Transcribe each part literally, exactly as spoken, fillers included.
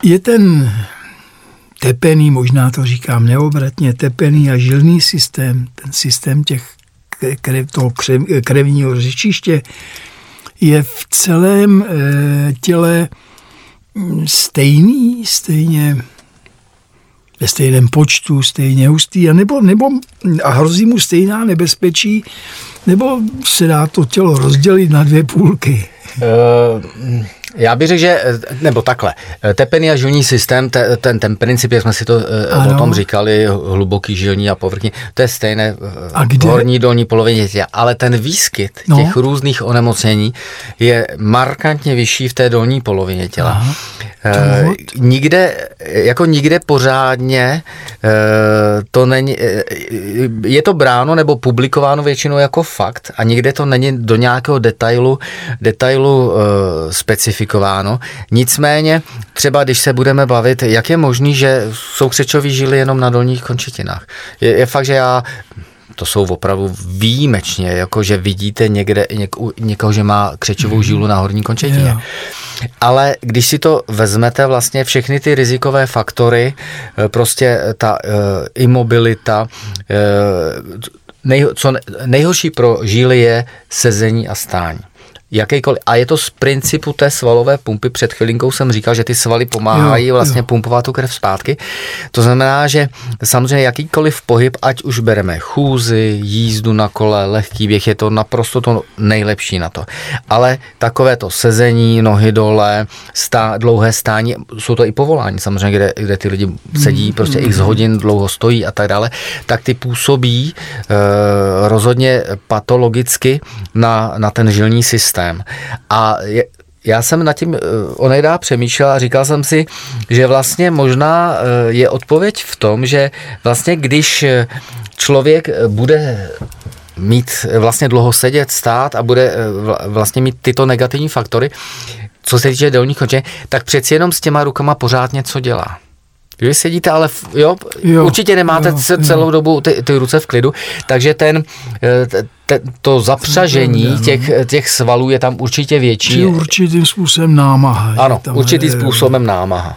je ten tepený, možná to říkám neobratně, tepený a žilný systém, ten systém těch krev, toho krev, krevního řečiště, je v celém e, těle stejný, stejně ve stejném počtu, stejně hustý, a, nebo, nebo, a hrozí mu stejná nebezpečí, nebo se dá to tělo rozdělit na dvě půlky? Uh... Já bych řekl, že, nebo takhle, tepený a žilní systém, te, ten, ten princip, jak jsme si to ano. o tom říkali, hluboký, žilní a povrchní, to je stejné v horní, dolní polovině těla, ale ten výskyt no. těch různých onemocnění je markantně vyšší v té dolní polovině těla. Aha. E, nikde, jako nikde pořádně e, to není, e, je to bráno nebo publikováno většinou jako fakt a nikde to není do nějakého detailu, detailu e, specifikováno. Nicméně, třeba když se budeme bavit, jak je možný, že jsou křečový žily jenom na dolních končetinách. Je, je fakt, že já to jsou opravdu výjimečně, jako že vidíte někde něk, někoho, že má křečovou žilu na horní končetině. Yeah. Ale když si to vezmete, vlastně všechny ty rizikové faktory, prostě ta uh, imobilita, uh, nej, co nejhorší pro žíly je sezení a stání. Jakýkoliv. A je to z principu té svalové pumpy. Před chvilinkou jsem říkal, že ty svaly pomáhají jo, vlastně jo. pumpovat tu krev zpátky. To znamená, že samozřejmě jakýkoliv pohyb, ať už bereme chůzi, jízdu na kole, lehký běh, je to naprosto to nejlepší na to. Ale takové to sezení, nohy dole, stá, dlouhé stání, jsou to i povolání samozřejmě, kde, kde ty lidi sedí prostě x hodin, dlouho stojí a tak dále, tak ty působí e, rozhodně patologicky na, na ten žilní systém. A je, já jsem nad tím onejdá přemýšlel a říkal jsem si, že vlastně možná je odpověď v tom, že vlastně když člověk bude mít vlastně dlouho sedět, stát a bude vlastně mít tyto negativní faktory, co se týče dolních končetin, tak přeci jenom s těma rukama pořád něco dělá. Vy sedíte, ale v, jo, jo, určitě nemáte jo, celou jo. dobu ty, ty ruce v klidu, takže ten, te, to zapřažení těch, těch svalů je tam určitě větší. Či určitým způsobem námaha. Ano, určitým způsobem námaha.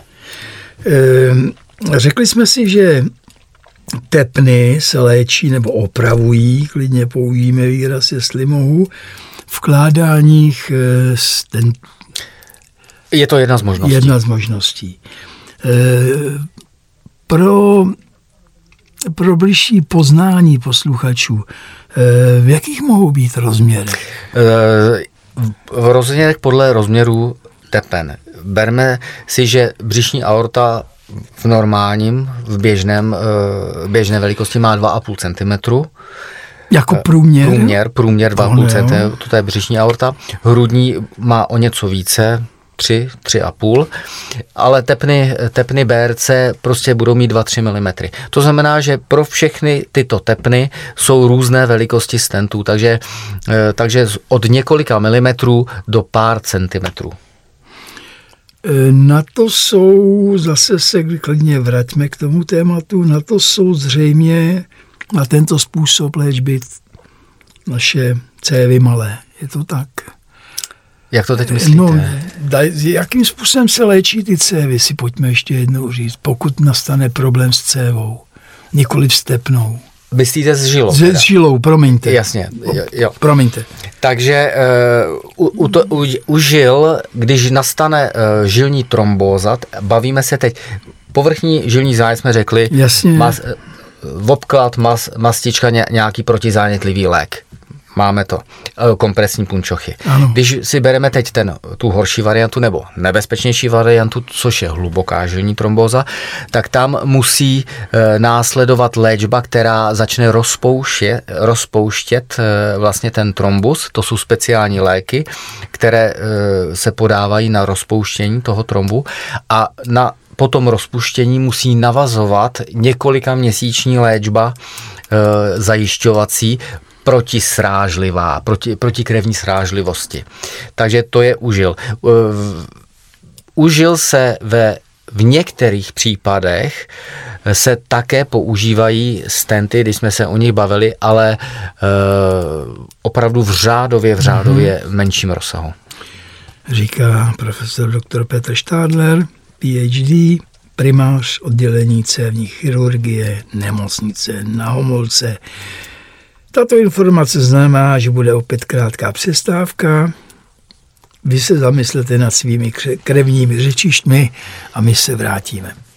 E, řekli jsme si, že tepny se léčí nebo opravují, klidně použijeme výraz, jestli mohu, vkládáních ten... Je to jedna z možností. Jedna z možností. Pro, pro bližší poznání posluchačů, v jakých mohou být rozměrech? V rozměrech podle rozměrů tepen. Berme si, že břišní aorta v normálním, v běžném, běžné velikosti má dva a půl centimetru. Jako průměr? Průměr, průměr dva a půl centimetru, to je břišní aorta. Hrudní má o něco více, tři, tři a půl, ale tepny, tepny B R C prostě budou mít dva až tři milimetry. To znamená, že pro všechny tyto tepny jsou různé velikosti stentů, takže, takže od několika milimetrů do pár centimetrů. Na to jsou, zase se klidně vraťme k tomu tématu, na to jsou zřejmě na tento způsob léčby naše cévy malé. Je to tak? Jak to teď myslíte? No, daj, jakým způsobem se léčí ty cévy, si pojďme ještě jednou říct, pokud nastane problém s cévou, nikoliv s tepnou. Myslíte s žilou? S žilou, promiňte. Jasně, jo. jo. Promiňte. Takže uh, u, to, u, u žil, když nastane uh, žilní trombóza, bavíme se teď, povrchní žilní zánět jsme řekli, jasně. Mas, obklad, mas, mastička, nějaký protizánětlivý lék. Máme to, kompresní punčochy. Ano. Když si bereme teď ten, tu horší variantu nebo nebezpečnější variantu, což je hluboká žilní trombóza, tak tam musí e, následovat léčba, která začne rozpouštět, rozpouštět e, vlastně ten trombus. To jsou speciální léky, které e, se podávají na rozpouštění toho trombu a na po tom rozpuštění musí navazovat několika měsíční léčba e, zajišťovací, protisrážlivá, proti, protikrevní srážlivosti. Takže to je užil. Užil se ve v některých případech se také používají stenty, když jsme se o nich bavili, ale e, opravdu v řádově, v řádově mm-hmm. menším rozsahu. Říká profesor doktor Petr Štádler, P H D, primář oddělení cévní chirurgie, nemocnice Na Homolce. Tato informace znamená, že bude opět krátká přestávka. Vy se zamyslete nad svými krevními řečištmi a my se vrátíme.